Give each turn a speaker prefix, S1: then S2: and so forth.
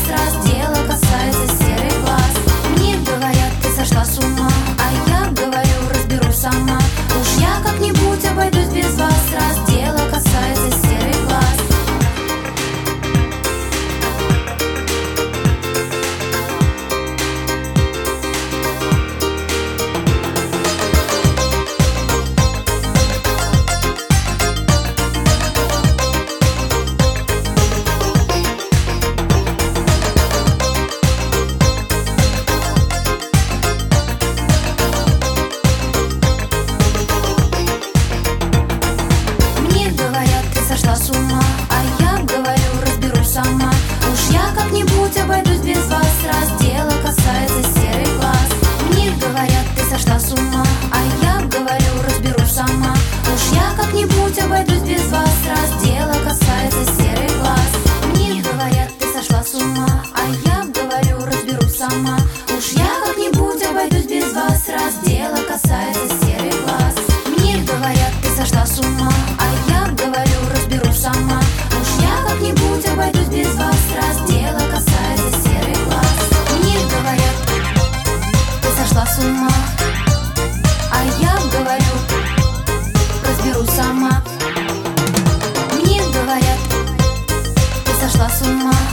S1: раз дело касается серых глаз. Мне говорят, ты сошла с ума, а я говорю, разберусь сама. Уж я как-нибудь обойдусь без вас, раз дело касается серых глаз. Сошла с ума, а я говорю, разберусь сама. Уж я как-нибудь обойдусь без вас, раз дело касается серых глаз. Мне говорят, ты сошла с ума, а я говорю, разберусь сама. Уж я как-нибудь обойдусь без вас, раз дело касается серых глаз. Мне говорят, ты сошла с ума, а я говорю, разберусь сама. Уж я как-нибудь обойдусь без вас, раз дело касается серых глаз. Мне говорят, ты сошла с ума, а я говорю, разберусь сама. Уж я как-нибудь обойдусь без вас, раз дело касается серых глаз. Мне говорят, ты сошла с ума, а я говорю, разберусь сама. Мне говорят, ты сошла с ума.